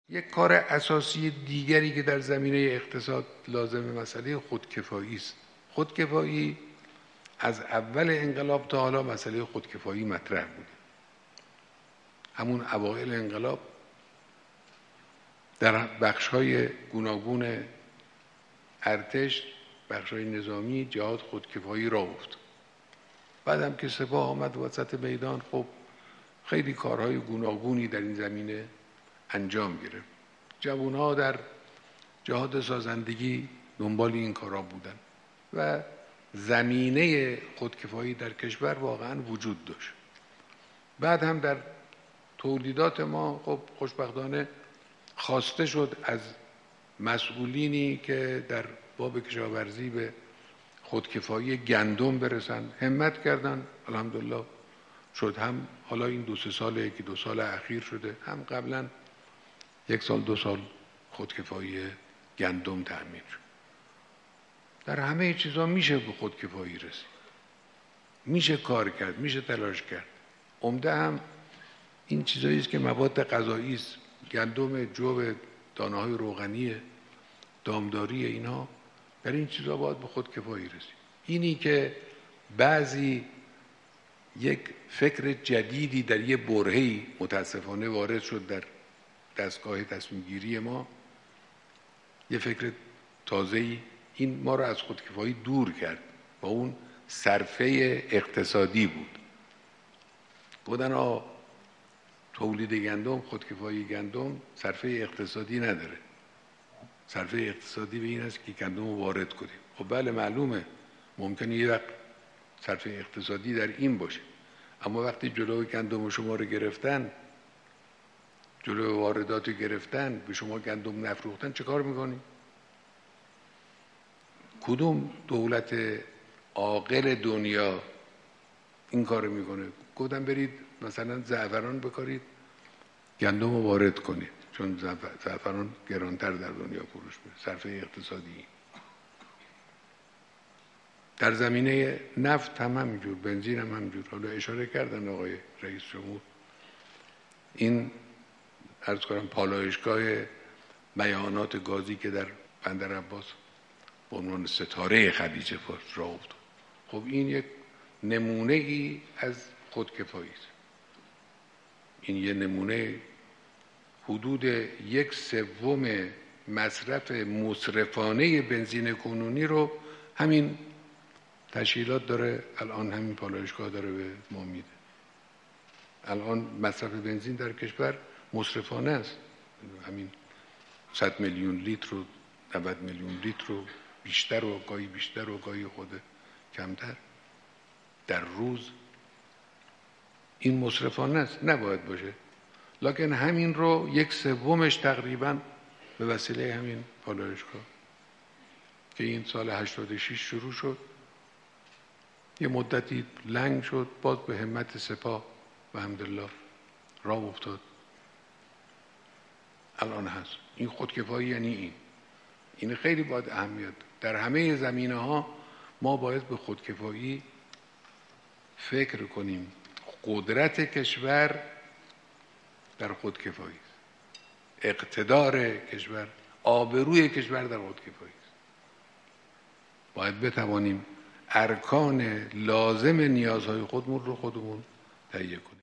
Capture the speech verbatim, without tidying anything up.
یک کار اساسی دیگری که در زمینه اقتصاد لازمه مسئله خودکفایی است. خودکفایی از اول انقلاب تا حالا مسئله خودکفایی مطرح بوده. همون اوایل انقلاب در بخش‌های گوناگون ارتش، بخش‌های نظامی جهاد خودکفایی راه افتاد. بعد هم که سپاه آمد وسط میدان، خب خیلی کارهای گوناگونی در این زمینه انجام گرفت. جوان‌ها در جهاد سازندگی دنبال این کارا بودن و زمینه خودکفایی در کشور واقعا وجود داشت. بعد هم در تولیدات ما خب خوشبختانه خواسته شد از مسئولینی که در باب کشاورزی به خودکفایی گندم برسن، همت کردن، الحمدلله شد. هم حالا این دو سه سال یکی دو سال اخیر شده، هم قبلا یک سال دو سال خودکفایی گندم تأمین شد. در همه چیزا میشه به خودکفایی رسید، میشه کار کرد، میشه تلاش کرد. عمده هم این چیزایی است که مواد غذایی است، گندم، جو، دانه‌های روغنی، دامداری، اینها، در این چیزا باید به خودکفایی رسید. اینی که بعضی یک فکر جدیدی در یه برهه‌ای متاسفانه وارد شد در دستگاه تصمیم گیری ما، یه فکر تازه‌ای، این ما را از خودکفایی دور کرد و اون صرفه اقتصادی بود. گفتن آ تولید گندم، خودکفایی گندم صرفه اقتصادی نداره. صرفه اقتصادی به این است که گندم رو وارد کنیم. خب بله معلومه، ممکنه یه وقت صرفه اقتصادی در این باشه، اما وقتی جلوی گندم شما رو گرفتن، جلوی واردات گرفتن، به شما گندم نفروختن، چه کار میکنی؟ کدوم دولت عاقل دنیا این کار میکنه؟ گفتن برید مثلا زعفران بکارید، گندم رو وارد کنید، چون زعفران گرانتر در دنیا فروش میره. صرفه اقتصادی. در زمینه نفت هم همینجور، بنزین هم همینجور. حالا اشاره کردن آقای رئیس جمهور، این عرض کنم پالایشگاه میانات گازی که در بندر عباس به عنوان ستاره خلیج فارس راه افتاد، خب این یک نمونه ای از خودکفایی است. این یه نمونه، حدود یک سوم مصرف مصرفانه بنزین کنونی رو همین تشکیلات داره، الان همین پالایشگاه داره به ما میده. الان مصرف بنزین در کشور مصرفانه است، همین صد میلیون لیتر و نود میلیون لیتر و بیشتر و گاهی بیشتر و گاهی خود کمتر در روز. این مصرفانه است، نباید باشه، لکن همین رو یک سومش تقریبا به وسیله همین پالایشگاه که این سال هشتاد و شش شروع شد، یه مدتی لنگ شد، باز به همت سپاه و الحمدلله راه افتاد، الان هست. این خودکفایی یعنی این این خیلی باید اهمیت. در همه زمینه ها ما باید به خودکفایی فکر کنیم. قدرت کشور در خودکفایی است، اقتدار کشور، آبروی کشور در خودکفایی است. باید بتوانیم ارکان لازم نیازهای خودمون رو خودمون تهیه کنیم.